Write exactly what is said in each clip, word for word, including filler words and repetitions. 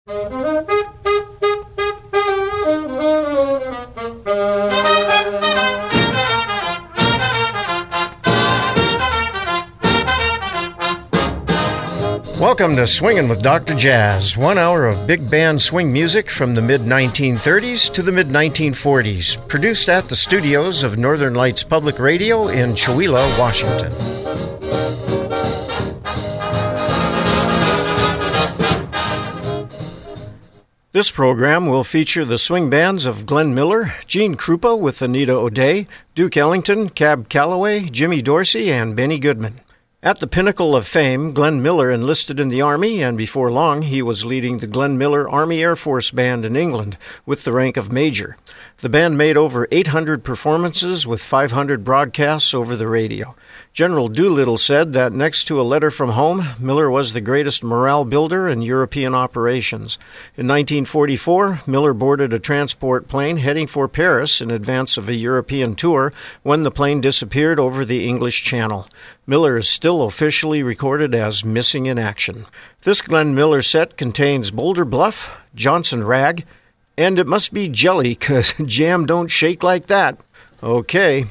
Welcome to Swingin' with Doctor Jazz, one hour of big band swing music from the mid nineteen thirties to the mid nineteen forties, produced at the studios of Northern Lights Public Radio in Chewelah, Washington. This program will feature the swing bands of Glenn Miller, Gene Krupa with Anita O'Day, Duke Ellington, Cab Calloway, Jimmy Dorsey, and Benny Goodman. At the pinnacle of fame, Glenn Miller enlisted in the Army, and before long he was leading the Glenn Miller Army Air Force Band in England with the rank of Major. The band made over eight hundred performances with five hundred broadcasts over the radio. General Doolittle said that next to a letter from home, Miller was the greatest morale builder in European operations. In nineteen forty-four, Miller boarded a transport plane heading for Paris in advance of a European tour when the plane disappeared over the English Channel. Miller is still officially recorded as missing in action. This Glenn Miller set contains Boulder Bluff, Johnson Rag, and it must be jelly, 'cause jam don't shake like that. Okay.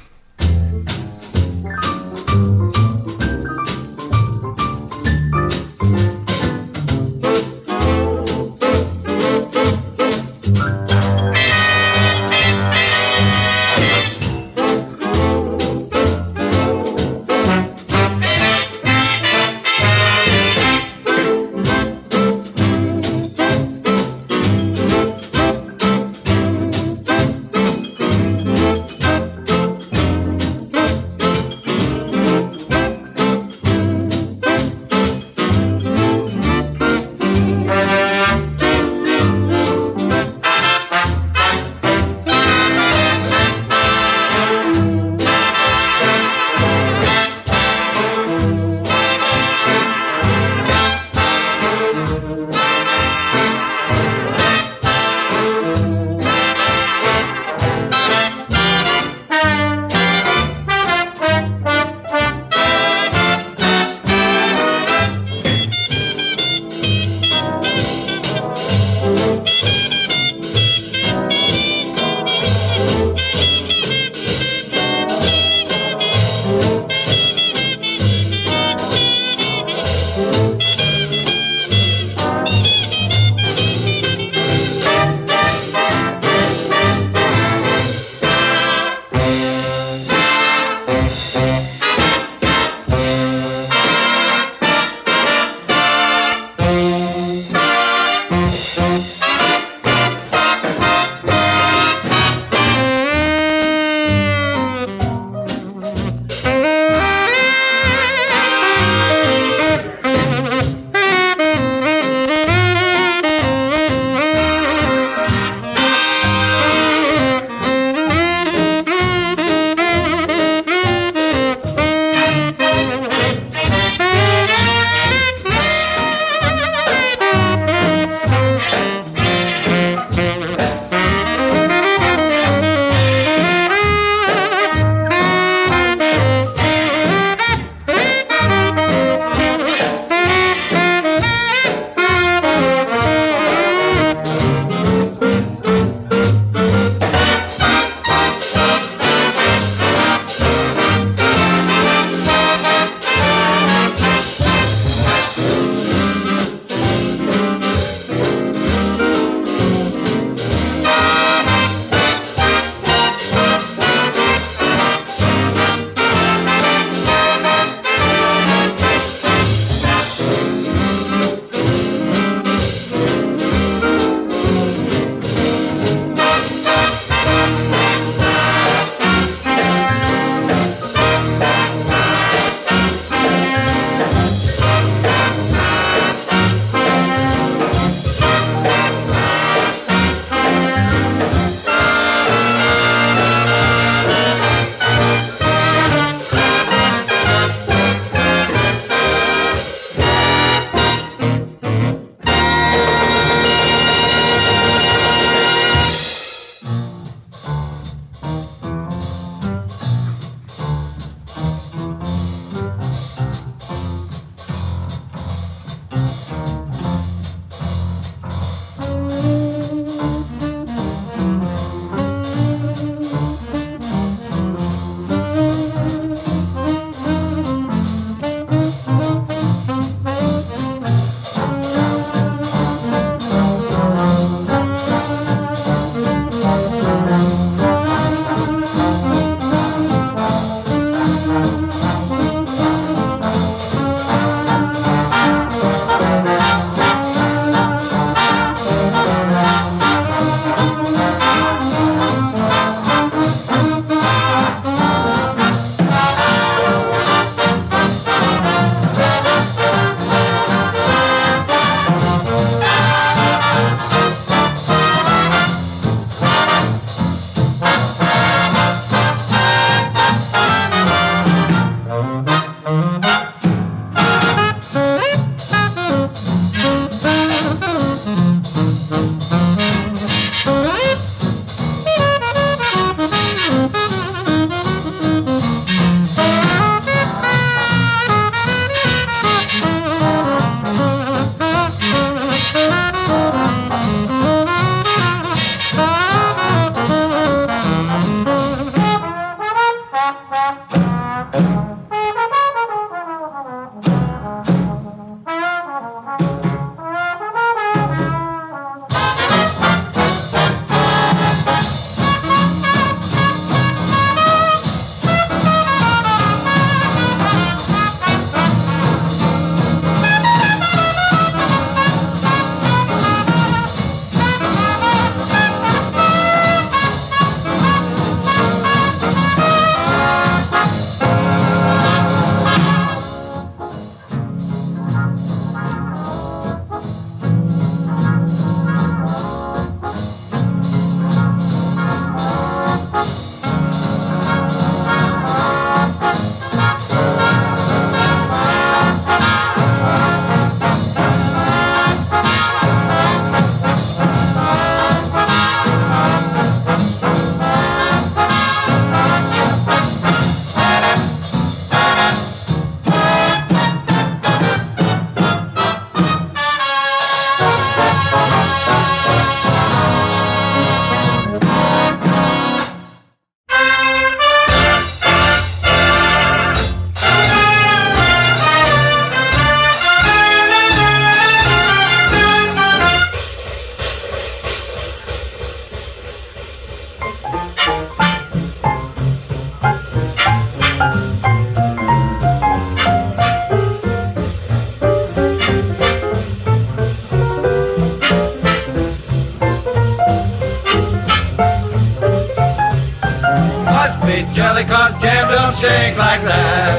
jelly, 'cause jam don't shake like that.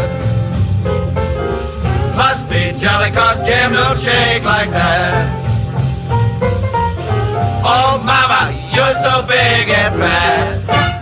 Must be jelly, 'cause jam don't shake like that. Oh, mama, you're so big and fat.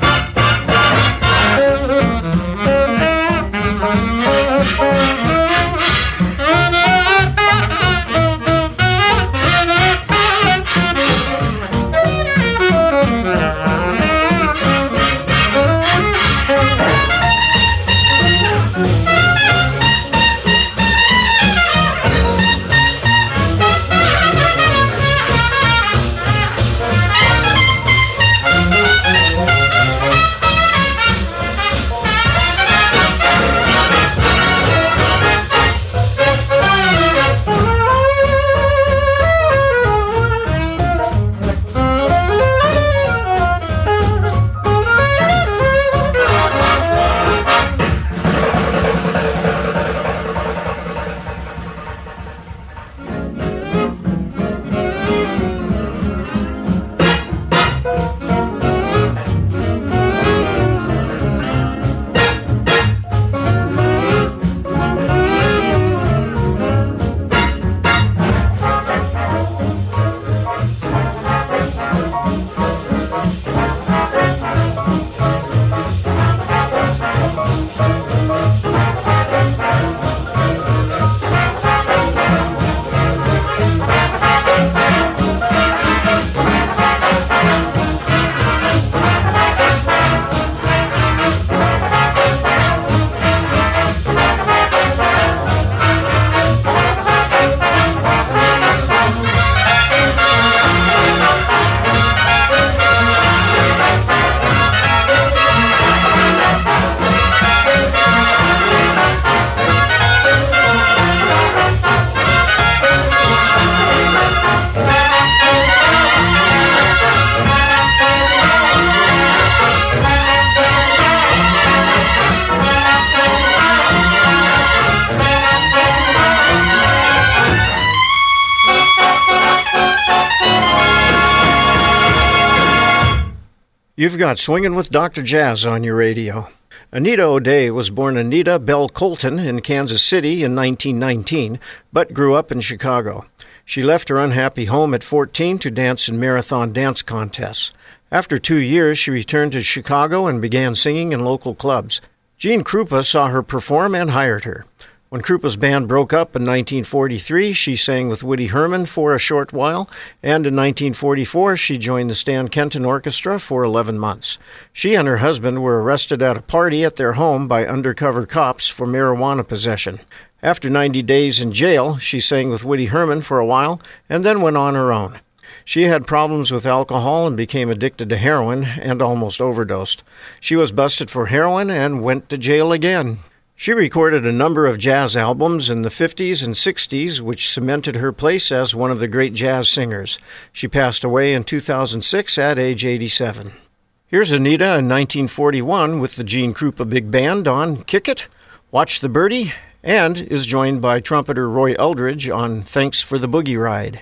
You've got Swingin' with Doctor Jazz on your radio. Anita O'Day was born Anita Bell Colton in Kansas City in nineteen nineteen, but grew up in Chicago. She left her unhappy home at fourteen to dance in marathon dance contests. After two years, she returned to Chicago and began singing in local clubs. Gene Krupa saw her perform and hired her. When Krupa's band broke up in nineteen forty-three, she sang with Woody Herman for a short while, and in nineteen forty-four she joined the Stan Kenton Orchestra for eleven months. She and her husband were arrested at a party at their home by undercover cops for marijuana possession. After ninety days in jail, she sang with Woody Herman for a while, and then went on her own. She had problems with alcohol and became addicted to heroin and almost overdosed. She was busted for heroin and went to jail again. She recorded a number of jazz albums in the fifties and sixties, which cemented her place as one of the great jazz singers. She passed away in two thousand six at age eighty-seven. Here's Anita in nineteen forty-one with the Gene Krupa Big Band on Kick It, Watch the Birdie, and is joined by trumpeter Roy Eldridge on Thanks for the Boogie Ride.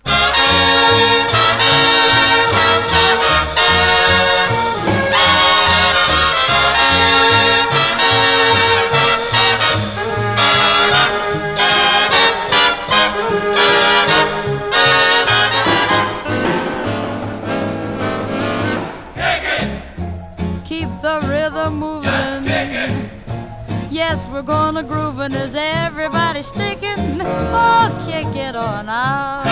Yes, we're gonna groovin', is everybody sticking? Oh, kick it on out.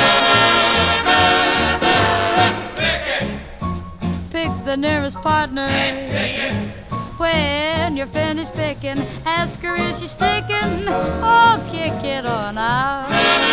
Pick it. Pick the nearest partner. And when you're finished picking, ask her is she sticking? Oh, kick it on out.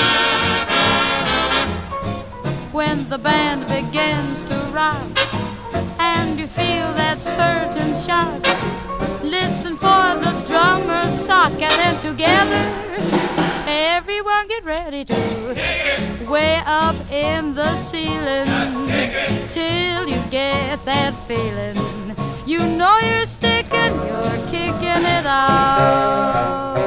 When the band begins to rock and you feel that certain shock, listen for the drummer's sock, and then together, everyone get ready to way up in the ceiling till you get that feeling. You know you're sticking, you're kicking it out.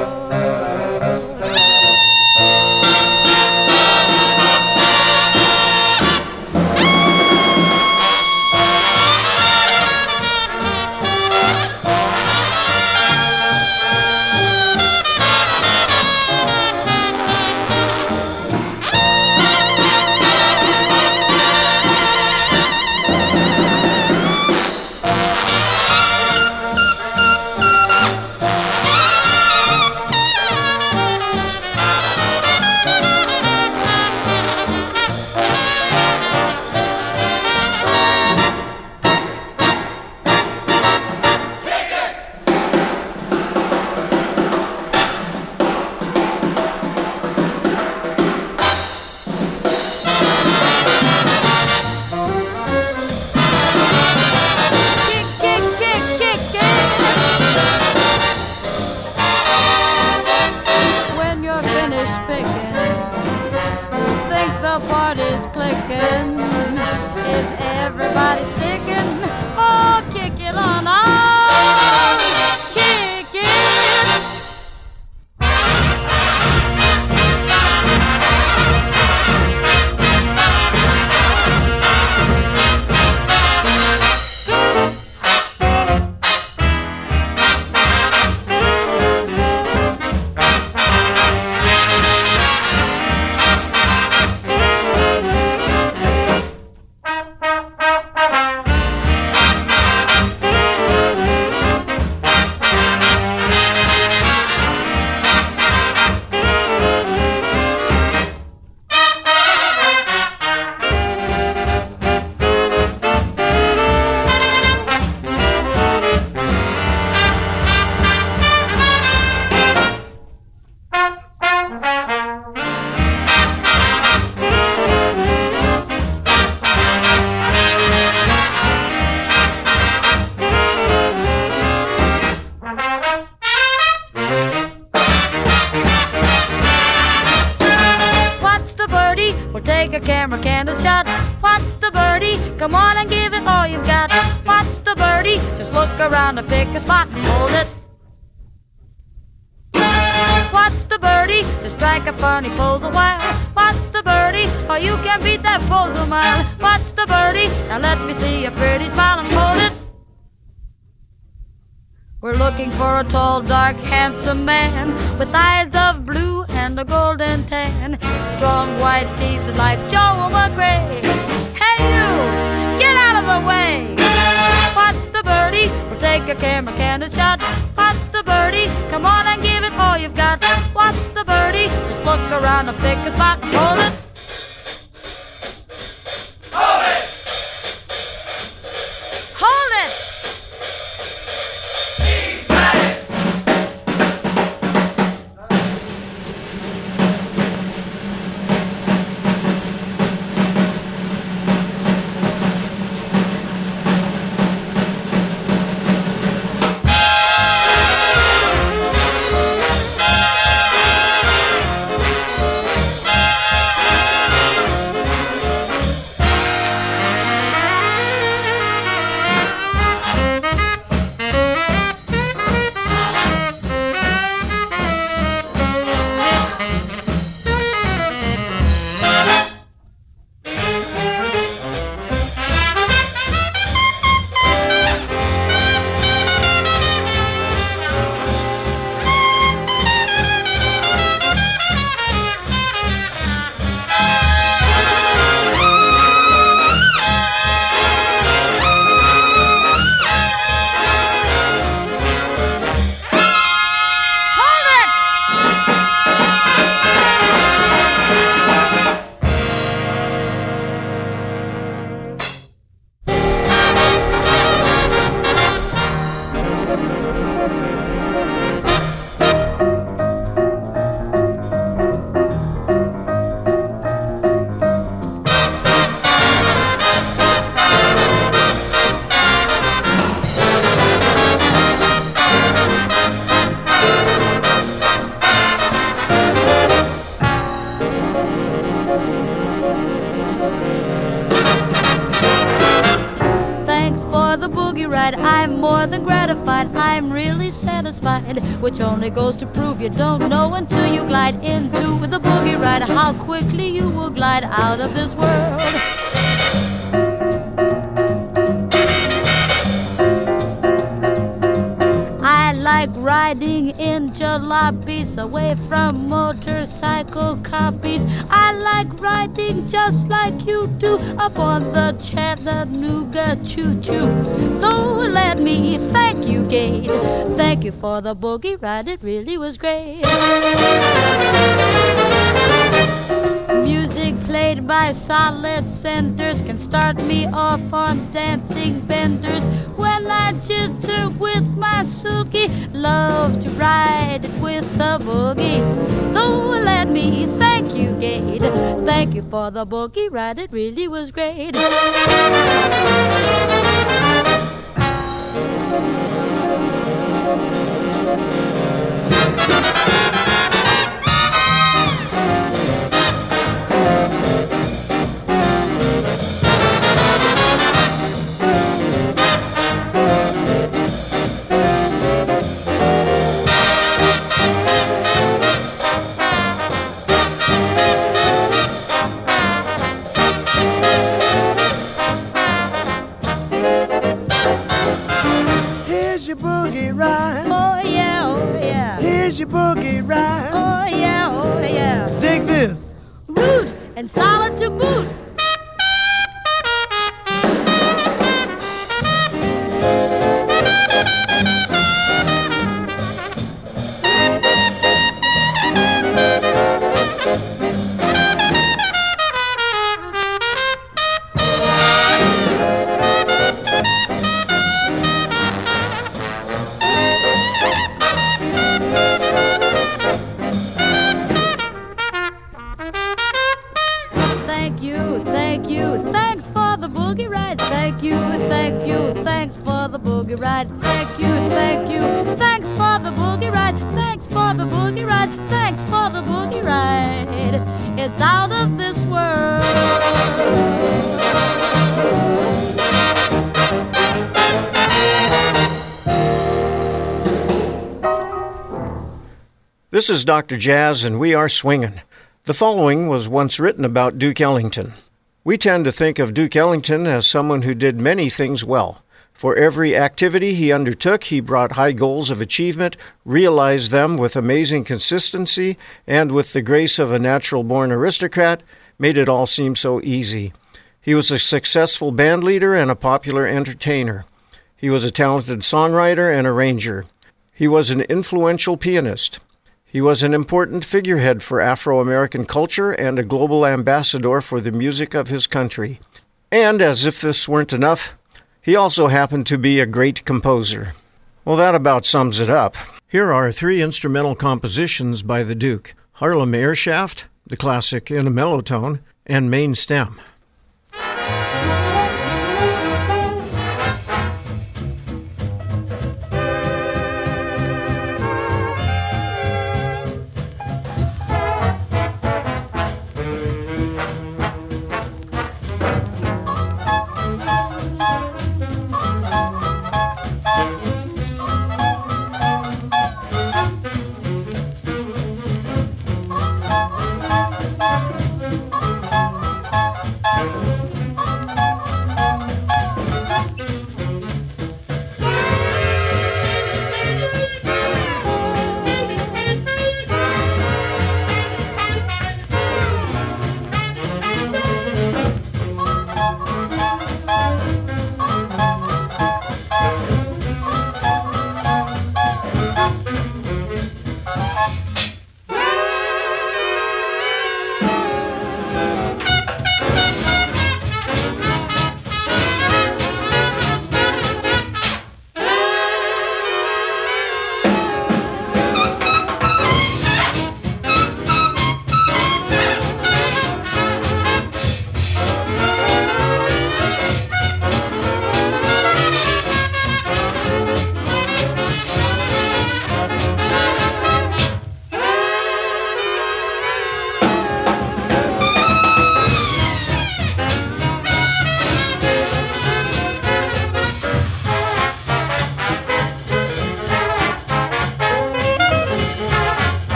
candle shot. What's the birdie? Come on and give it all you've got. What's the birdie? Just look around and pick a spot and hold it. What's the birdie? To strike a funny pose a while. What's the birdie? Oh, you can beat that pose a mile. What's the birdie? Now let me see a pretty smile and hold it. We're looking for a tall, dark, handsome man with eyes of blue and a golden tan, strong white teeth like Joe McRae. Hey you, get out of the way. What's the birdie? We'll take a camera candle shot. What's the birdie? Come on and give it all you've got. What's the birdie? Just look around and pick a spot and hold it. Hold it! Hold it! He's got it! I'm more than gratified, I'm really satisfied, which only goes to prove you don't know until you glide into the boogie ride how quickly you will glide out of this world. I like riding in jalopies away from motorcycle copies. I like riding just like you do up on the Chattanooga choo-choo. So let me thank you, Gate. Thank you for the boogie ride, it really was great. Music played by solid centers can start me off on dancing benders. When I jitter with my Suki, love to ride with the boogie. So let me thank you, Gate. Thank you for the boogie ride, it really was great. Your boogie ride. Oh yeah, oh yeah. Here's your boogie ride. Oh yeah, oh yeah. Dig this. Rude and solid to boot. Thank you, thank you, thanks for the boogie ride. Thank you, thank you, thanks for the boogie ride. Thank you, thank you, thanks for the boogie ride. Thanks for the boogie ride. Thanks for the boogie ride. It's out of this world. This is Doctor Jazz, and we are swingin'. The following was once written about Duke Ellington. We tend to think of Duke Ellington as someone who did many things well. For every activity he undertook, he brought high goals of achievement, realized them with amazing consistency, and with the grace of a natural-born aristocrat, made it all seem so easy. He was a successful band leader and a popular entertainer. He was a talented songwriter and arranger. He was an influential pianist. He was an important figurehead for Afro-American culture and a global ambassador for the music of his country. And, as if this weren't enough, he also happened to be a great composer. Well, that about sums it up. Here are three instrumental compositions by the Duke: Harlem Airshaft, the classic In a Mellow Tone, and Main Stem.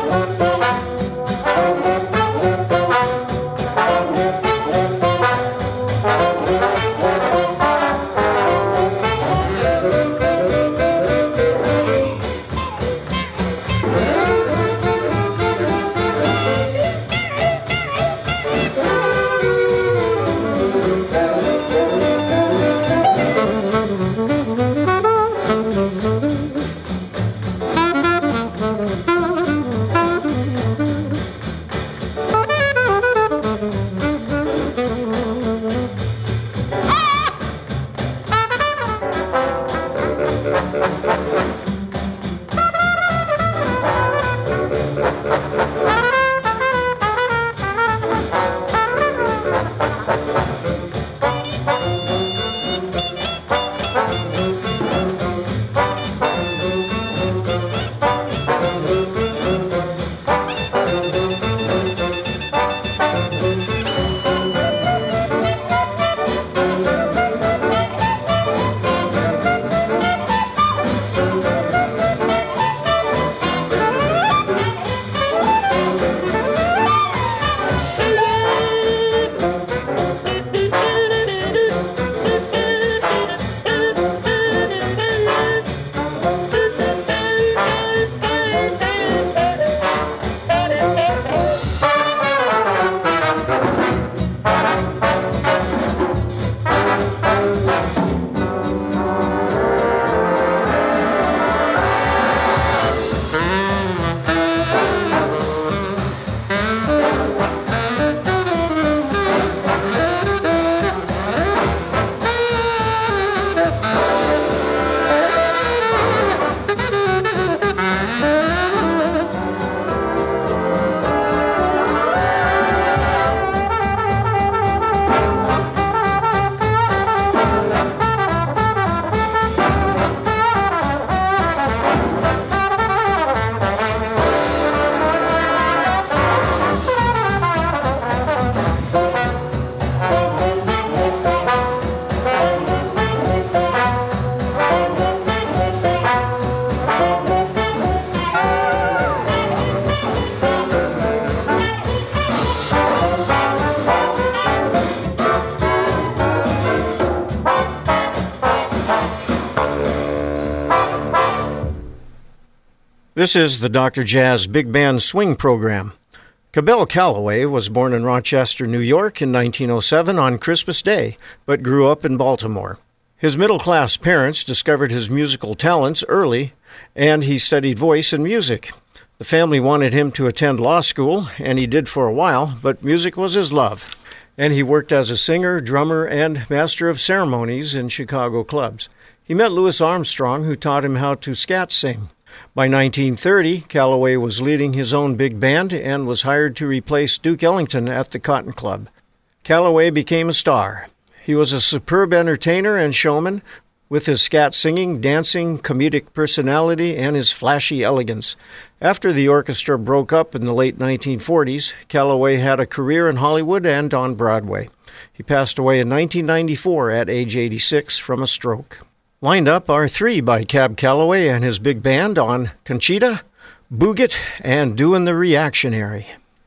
This is the Doctor Jazz Big Band Swing Program. Cabell Calloway was born in Rochester, New York in nineteen oh seven on Christmas Day, but grew up in Baltimore. His middle-class parents discovered his musical talents early, and he studied voice and music. The family wanted him to attend law school, and he did for a while, but music was his love. And he worked as a singer, drummer, and master of ceremonies in Chicago clubs. He met Louis Armstrong, who taught him how to scat sing. By nineteen thirty, Calloway was leading his own big band and was hired to replace Duke Ellington at the Cotton Club. Calloway became a star. He was a superb entertainer and showman, with his scat singing, dancing, comedic personality, and his flashy elegance. After the orchestra broke up in the late nineteen forties, Calloway had a career in Hollywood and on Broadway. He passed away in nineteen ninety-four at age eighty-six from a stroke. Lined up are three by Cab Calloway and his big band on Conchita, Booget, and Doin' the Reactionary.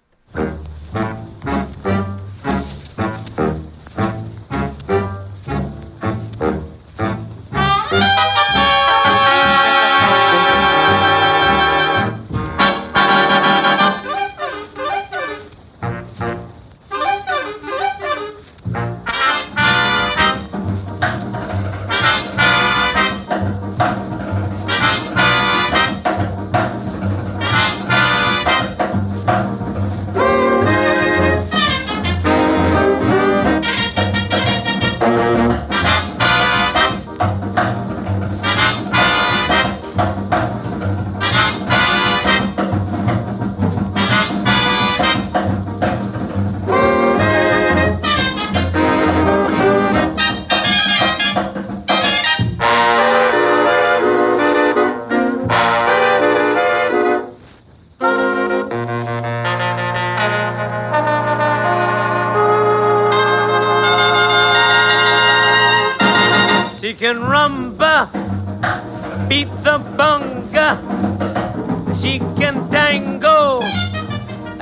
can rumba, beat the bunga. She can tango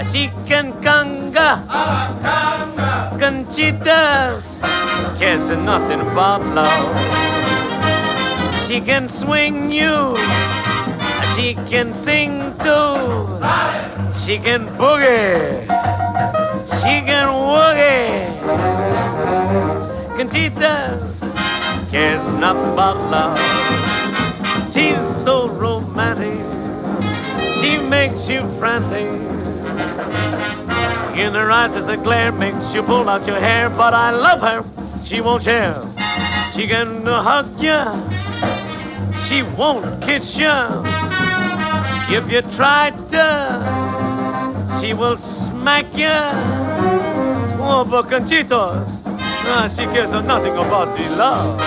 She can conga, Conchitas, cares nothing about love. She can swing you, she can sing too, she can boogie, she can woogie. Conchitas cares nothing about love. She's so romantic, she makes you frantic. In her eyes as the glare makes you pull out your hair. But I love her, she won't share. She can hug ya, she won't kiss ya. If you try to, she will smack ya. Oh, but Conchitas, ah, she cares nothing about the love.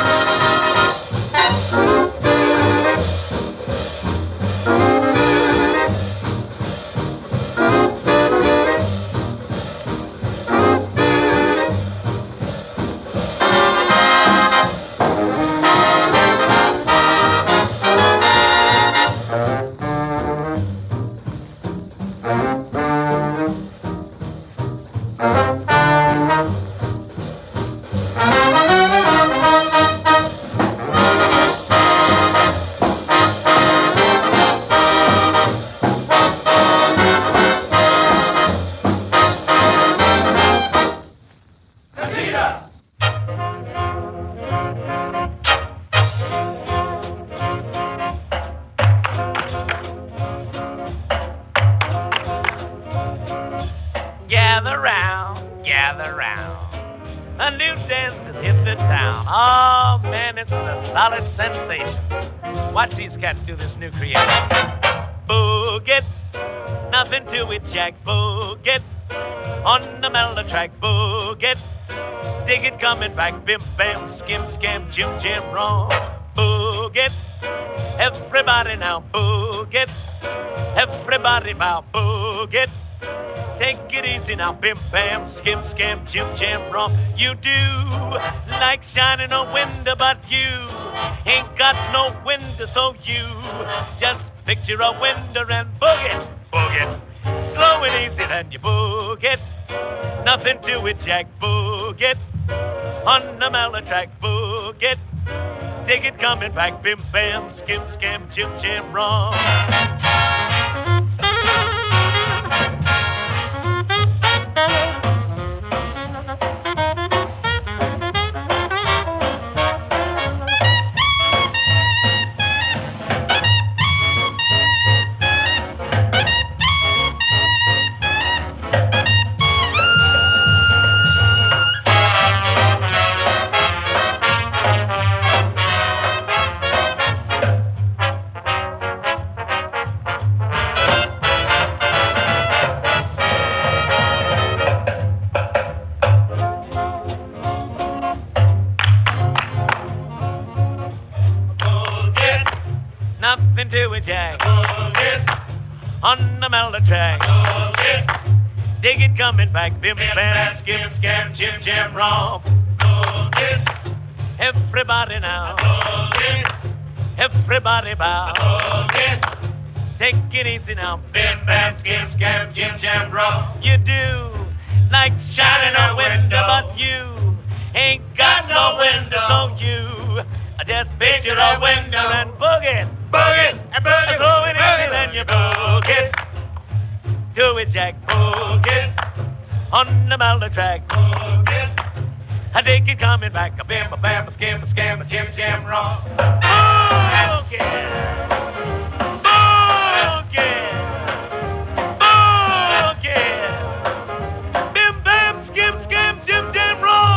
Gather round, gather round. A new dance has hit the town. Oh, man, it's a solid sensation. Watch these cats do this new creation. Boog-it, nothing to it, Jack. Boog-it, on the mellow track. Boog-it, dig it coming back. Bim, bam, skim, scam, jim, jam, wrong. Boog-it, everybody now. Boog-it, everybody now. Boog-it. Take it easy now, bim, bam, skim, scam, jim, jam, rum. You do like shining a window, but you ain't got no window, so you just picture a window and boog it, boog it. Slow and easy, then you boog it. Nothing to it, Jack, boog it. On the mellow track, boog it. Dig it coming back, bim, bam, skim, scam, jim, jam, rum. Nothing to it, Jack. On the mellow track. Dig it coming back. Bim, bam, skim, scam, jim, jam, rum. Everybody now. Everybody bow. Take it easy now. Bim, bam, skim, scam, jim, jam, rum. You do like shining a window, but you ain't got no window, so you just picture a window and boogie. Boog it, and boog it, throw it in and you boog it. Do it, Jack, boog it. On the mellow track, boog it. I take it coming back, a bam, a bam, a skim, a scam, a jim, jam, wrong. Boog it, boog it, boog it. Bim, bam, skim, scam, jim, jam, wrong.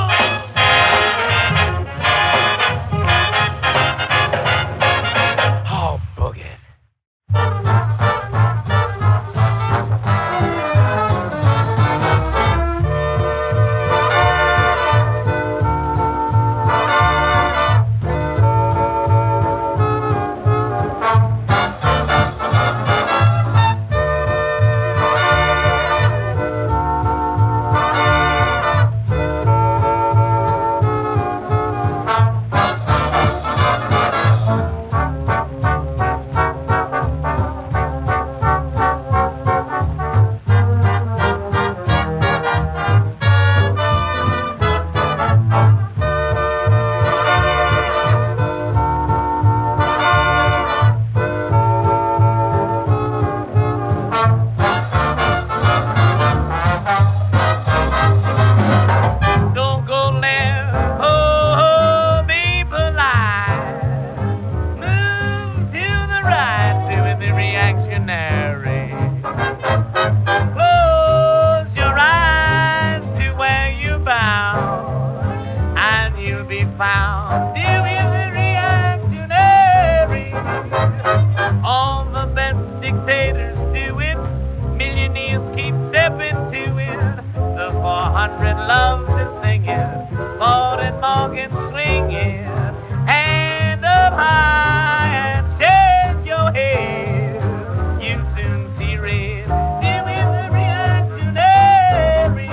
hundred loves to sing it, fought in Morgan swinging, hand up high and shake your head. You soon see red, dim is the reactionary.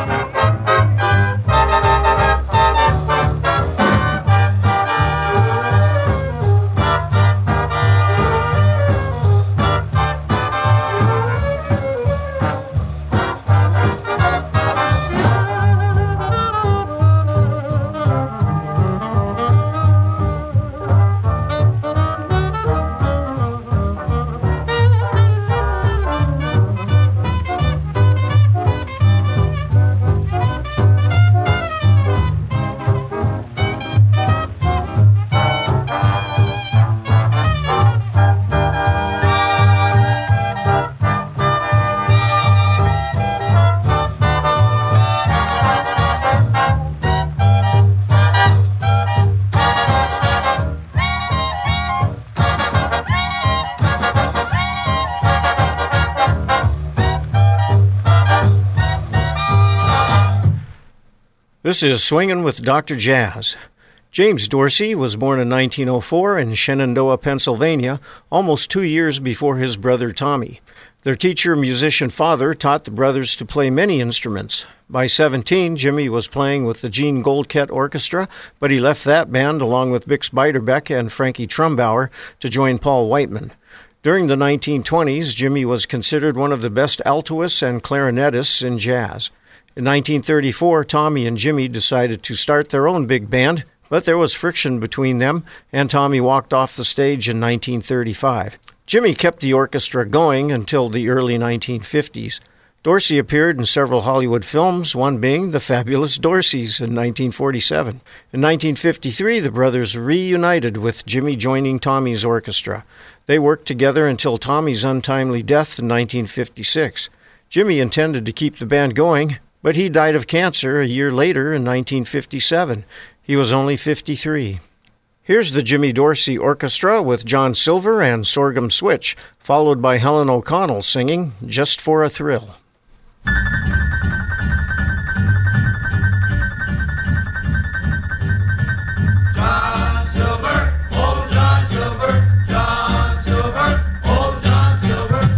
This is Swingin' with Doctor Jazz. James Dorsey was born in nineteen oh four in Shenandoah, Pennsylvania, almost two years before his brother Tommy. Their teacher-musician father taught the brothers to play many instruments. By seventeen, Jimmy was playing with the Gene Goldkett Orchestra, but he left that band along with Bix Beiderbecke and Frankie Trumbauer to join Paul Whiteman. During the nineteen twenties, Jimmy was considered one of the best altoists and clarinetists in jazz. In nineteen thirty-four, Tommy and Jimmy decided to start their own big band, but there was friction between them, and Tommy walked off the stage in nineteen thirty-five. Jimmy kept the orchestra going until the early nineteen fifties. Dorsey appeared in several Hollywood films, one being The Fabulous Dorseys in nineteen forty-seven. In nineteen fifty-three, the brothers reunited with Jimmy joining Tommy's orchestra. They worked together until Tommy's untimely death in nineteen fifty-six. Jimmy intended to keep the band going, but he died of cancer a year later in nineteen fifty-seven. He was only fifty-three. Here's the Jimmy Dorsey Orchestra with John Silver and Sorghum Switch, followed by Helen O'Connell singing Just for a Thrill. John Silver, old John Silver, John Silver, old John Silver.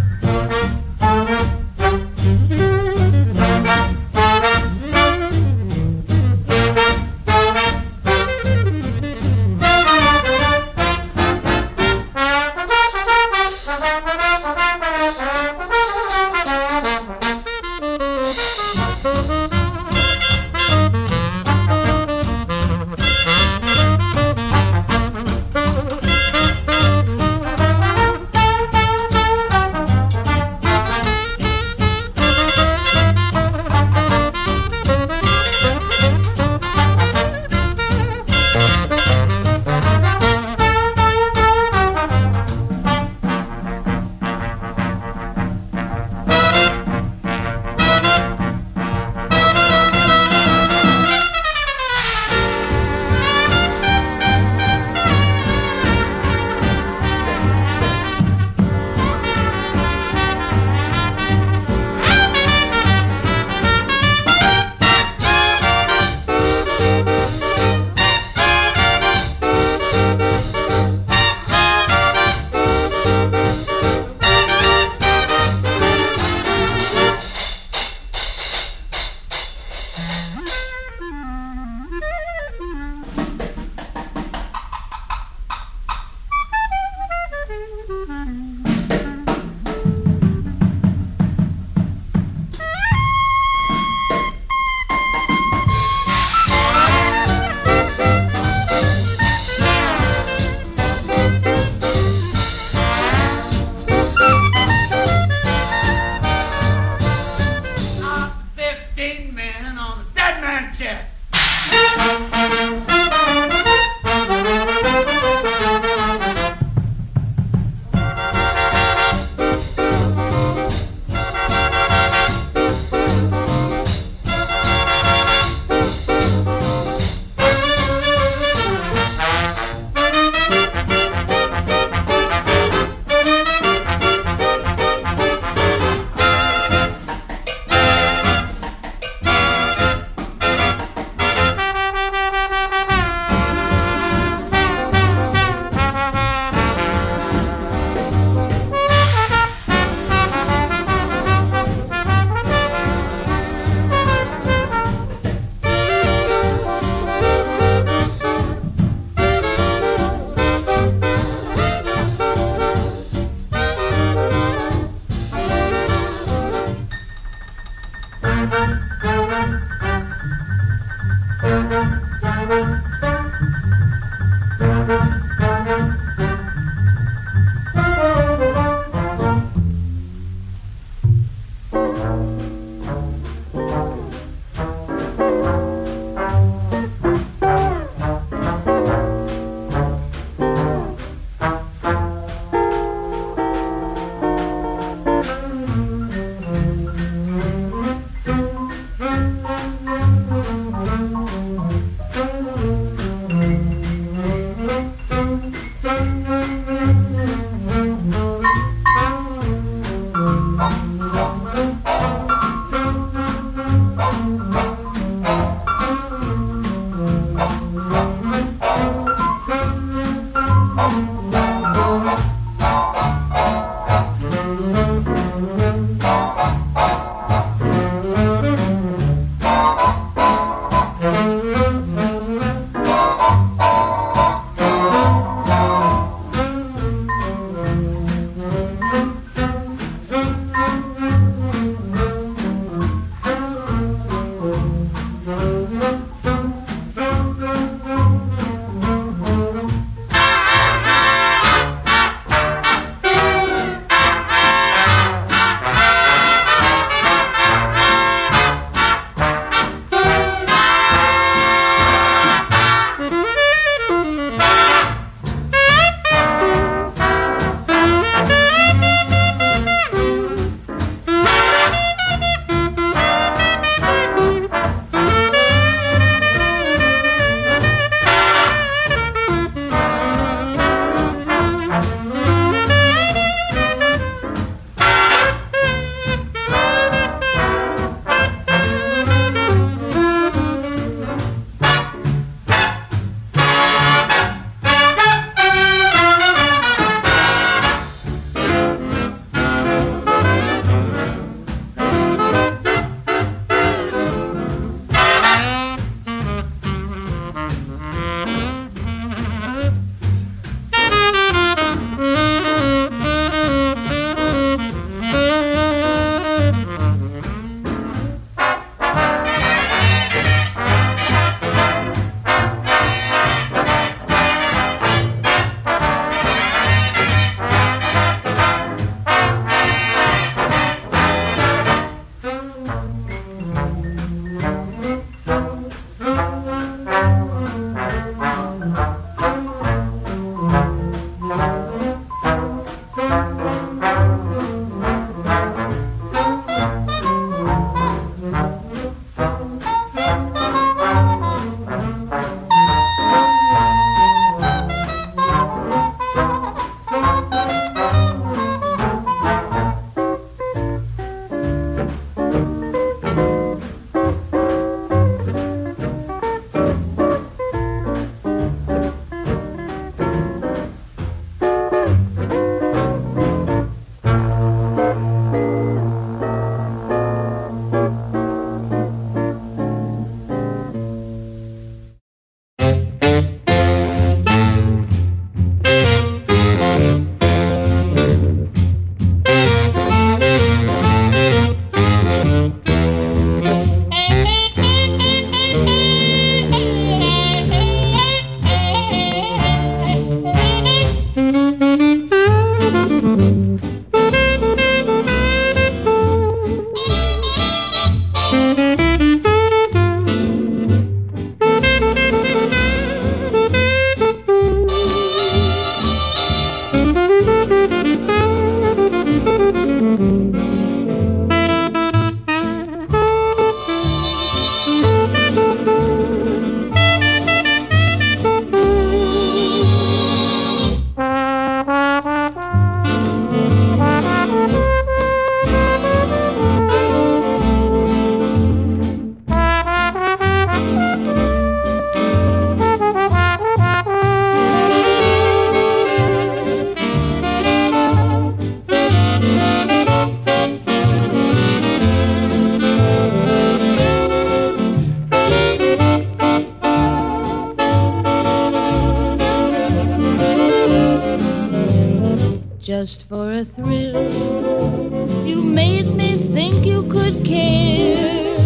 just for a thrill. You made me think you could care.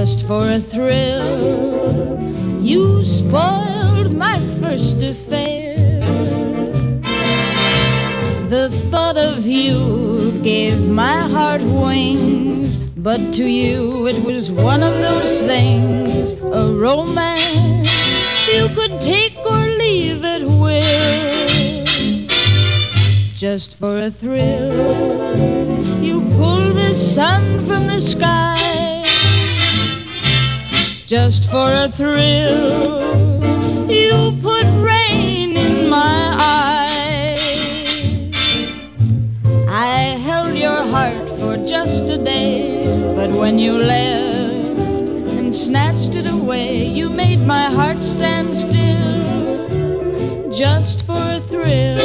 Just for a thrill, you spoiled my first affair. The thought of you gave my heart wings, but to you it was one of those things, a romance you could take or leave at will. Just for a thrill, you pulled the sun from the sky. Just for a thrill, you put rain in my eyes. I held your heart for just a day, but when you left and snatched it away, you made my heart stand still. Just for a thrill.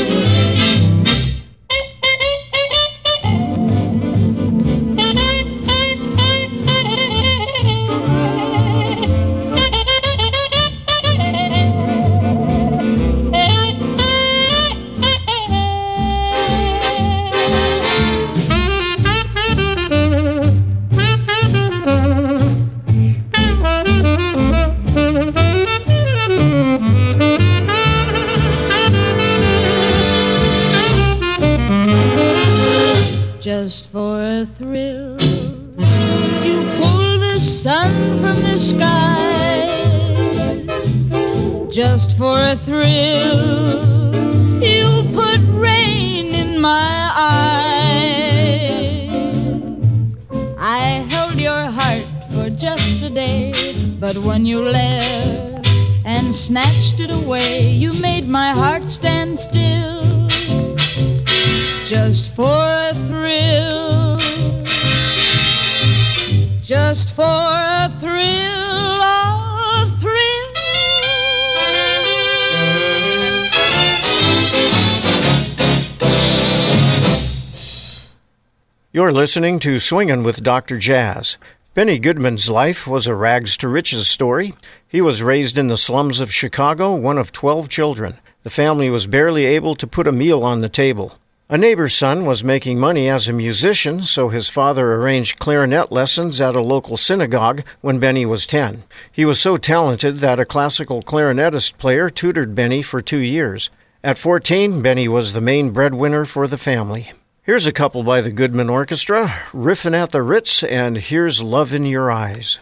Just for a thrill, you pull the sun from the sky. Just for a thrill, you put rain in my eyes. I held your heart for just a day, but when you left and snatched it away, you made my heart stand still. Just for a thrill, just for a thrill, a thrill. You're listening to Swingin' with Doctor Jazz. Benny Goodman's life was a rags to riches story. He was raised in the slums of Chicago, one of twelve children. The family was barely able to put a meal on the table. A neighbor's son was making money as a musician, so his father arranged clarinet lessons at a local synagogue when Benny was ten. He was so talented that a classical clarinetist player tutored Benny for two years. At fourteen, Benny was the main breadwinner for the family. Here's a couple by the Goodman Orchestra, Riffin' at the Ritz, and Here's Love in Your Eyes.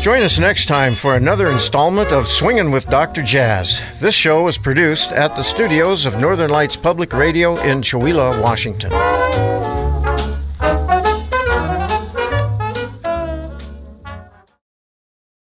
Join us next time for another installment of Swingin' with Doctor Jazz. This show is produced at the studios of Northern Lights Public Radio in Chewelah, Washington.